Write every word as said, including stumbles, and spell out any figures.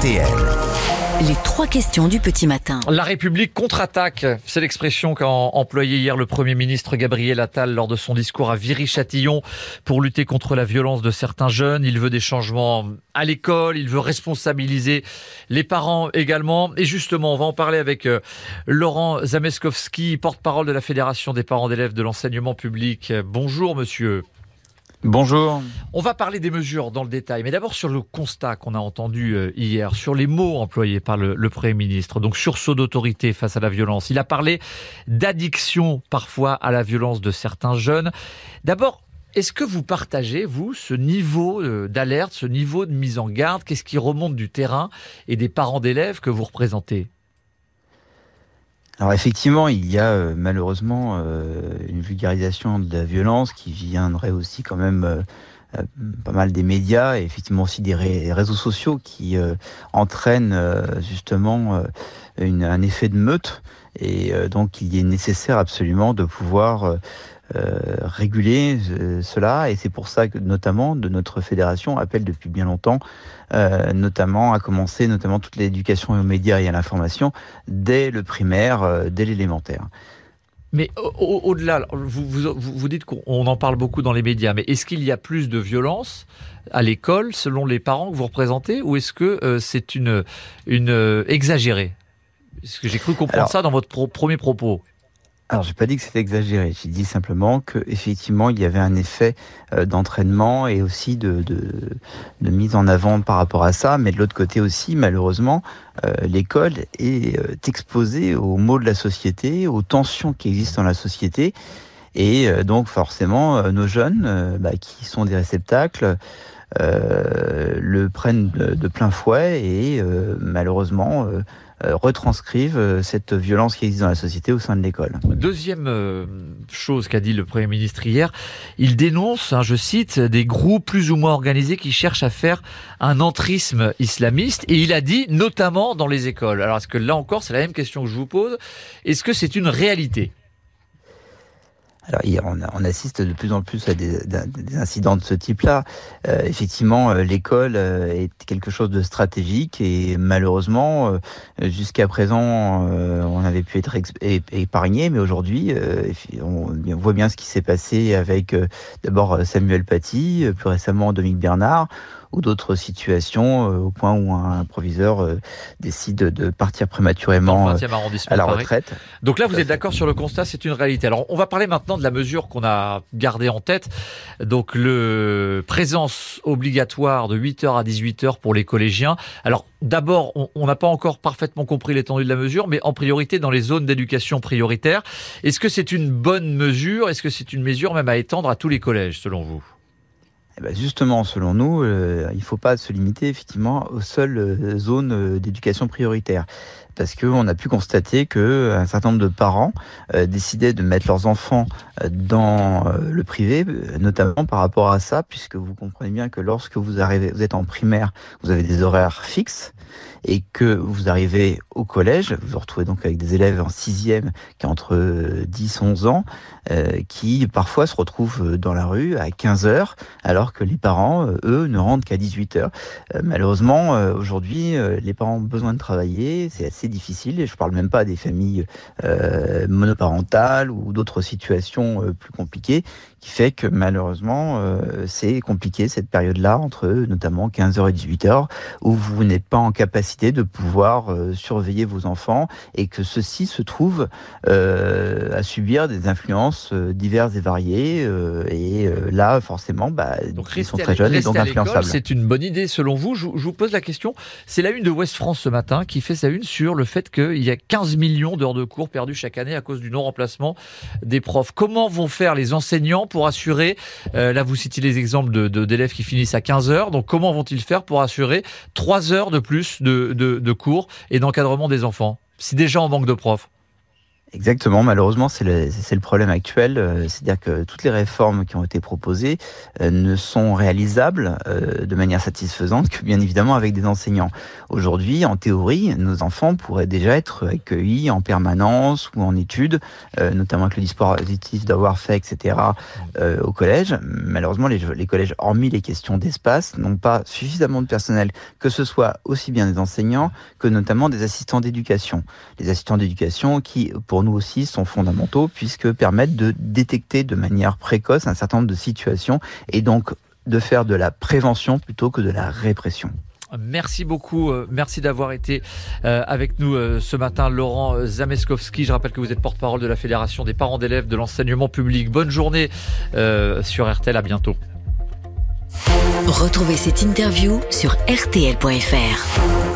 T L. Les trois questions du petit matin. La République contre-attaque, c'est l'expression qu'a employée hier le Premier ministre Gabriel Attal lors de son discours à Viry-Châtillon pour lutter contre la violence de certains jeunes. Il veut des changements à l'école, il veut responsabiliser les parents également. Et justement, on va en parler avec Laurent Zameskowski, porte-parole de la Fédération des parents d'élèves de l'enseignement public. Bonjour monsieur. Bonjour. On va parler des mesures dans le détail, mais d'abord sur le constat qu'on a entendu hier, sur les mots employés par le, le Premier ministre, donc sursaut d'autorité face à la violence. Il a parlé d'addiction parfois à la violence de certains jeunes. D'abord, est-ce que vous partagez, vous, ce niveau d'alerte, ce niveau de mise en garde? Qu'est-ce qui remonte du terrain et des parents d'élèves que vous représentez? Alors effectivement, il y a euh, malheureusement euh, une vulgarisation de la violence qui viendrait aussi quand même euh, euh, pas mal des médias et effectivement aussi des ré- réseaux sociaux qui euh, entraînent euh, justement euh, une, un effet de meute. Et euh, donc il est nécessaire absolument de pouvoir euh, euh, réguler euh, cela. Et c'est pour ça que notamment de notre fédération appelle depuis bien longtemps Euh, notamment à commencer notamment toute l'éducation aux médias et à l'information dès le primaire, euh, dès l'élémentaire. Mais au- au-delà, vous, vous, vous dites qu'on en parle beaucoup dans les médias, mais est-ce qu'il y a plus de violence à l'école selon les parents que vous représentez, ou est-ce que euh, c'est une, une euh, exagéré? Est-ce que j'ai cru comprendre Alors, ça dans votre pro- premier propos? Alors, j'ai pas dit que c'était exagéré. J'ai dit simplement que effectivement, il y avait un effet euh, d'entraînement et aussi de, de, de mise en avant par rapport à ça. Mais de l'autre côté aussi, malheureusement, euh, l'école est euh, exposée aux maux de la société, aux tensions qui existent dans la société. Et euh, donc, forcément, euh, nos jeunes, euh, bah, qui sont des réceptacles, euh, le prennent de, de plein fouet et euh, malheureusement euh, euh, retranscrivent euh, cette violence qui existe dans la société au sein de l'école. Deuxième euh, chose qu'a dit le Premier ministre hier, il dénonce, hein, je cite, des groupes plus ou moins organisés qui cherchent à faire un entrisme islamiste, et il a dit notamment dans les écoles. Alors est-ce que là encore, c'est la même question que je vous pose, est-ce que c'est une réalité ? Alors, on, on assiste de plus en plus à des, des incidents de ce type-là. Euh, effectivement, euh, l'école euh, est quelque chose de stratégique et malheureusement, euh, jusqu'à présent, euh, on avait pu être ex- épargné, mais aujourd'hui, euh, on, on voit bien ce qui s'est passé avec euh, d'abord Samuel Paty, plus récemment Dominique Bernard, ou d'autres situations euh, au point où un proviseur euh, décide de partir prématurément euh, à la retraite. Donc là, vous êtes d'accord sur le constat, c'est une réalité. Alors, on va parler maintenant de la mesure qu'on a gardée en tête. Donc, le présence obligatoire de huit heures à dix-huit heures pour les collégiens. Alors, d'abord, on n'a pas encore parfaitement compris l'étendue de la mesure, mais en priorité dans les zones d'éducation prioritaire. Est-ce que c'est une bonne mesure? Est-ce que c'est une mesure même à étendre à tous les collèges, selon vous? Eh ben justement, selon nous, euh, il ne faut pas se limiter effectivement aux seules euh, zones euh, d'éducation prioritaire. Parce qu'on a pu constater qu'un certain nombre de parents euh, décidaient de mettre leurs enfants euh, dans euh, le privé, notamment par rapport à ça, puisque vous comprenez bien que lorsque vous arrivez, vous êtes en primaire, vous avez des horaires fixes, et que vous arrivez au collège, vous vous retrouvez donc avec des élèves en sixième qui ont entre dix et onze ans, euh, qui parfois se retrouvent dans la rue à quinze heures, alors que les parents, eux, ne rentrent qu'à dix-huit heures. Euh, malheureusement, euh, aujourd'hui, euh, les parents ont besoin de travailler, c'est assez difficile, et je ne parle même pas des familles euh, monoparentales ou d'autres situations euh, plus compliquées, qui fait que malheureusement, euh, c'est compliqué cette période-là, entre notamment quinze heures et dix-huit heures, où vous n'êtes pas en capacité de pouvoir euh, surveiller vos enfants et que ceux-ci se trouvent euh, à subir des influences euh, diverses et variées. Euh, et euh, là, forcément, bah, donc, ils sont très jeunes et donc influençables. C'est une bonne idée selon vous. Je, je vous pose la question. C'est la une de Ouest France ce matin qui fait sa une sur le fait qu'il y a quinze millions d'heures de cours perdues chaque année à cause du non-remplacement des profs. Comment vont faire les enseignants pour assurer, euh, là vous citez les exemples de, de, d'élèves qui finissent à quinze heures, donc comment vont-ils faire pour assurer trois heures de plus de, de, de cours et d'encadrement des enfants, si déjà on manque de profs? Exactement, malheureusement c'est le, c'est le problème actuel, euh, c'est-à-dire que toutes les réformes qui ont été proposées euh, ne sont réalisables euh, de manière satisfaisante que bien évidemment avec des enseignants. Aujourd'hui, en théorie, nos enfants pourraient déjà être accueillis en permanence ou en études, euh, notamment avec le dispositif d'avoir fait, et cetera euh, au collège. Malheureusement, les, les collèges, hormis les questions d'espace, n'ont pas suffisamment de personnel, que ce soit aussi bien des enseignants que notamment des assistants d'éducation. Les assistants d'éducation qui, pour nous aussi, sont fondamentaux puisque permettent de détecter de manière précoce un certain nombre de situations et donc de faire de la prévention plutôt que de la répression. Merci beaucoup, merci d'avoir été avec nous ce matin, Laurent Zameskowski. Je rappelle que vous êtes porte-parole de la Fédération des parents d'élèves de l'enseignement public. Bonne journée sur R T L, à bientôt. Retrouvez cette interview sur R T L point F R.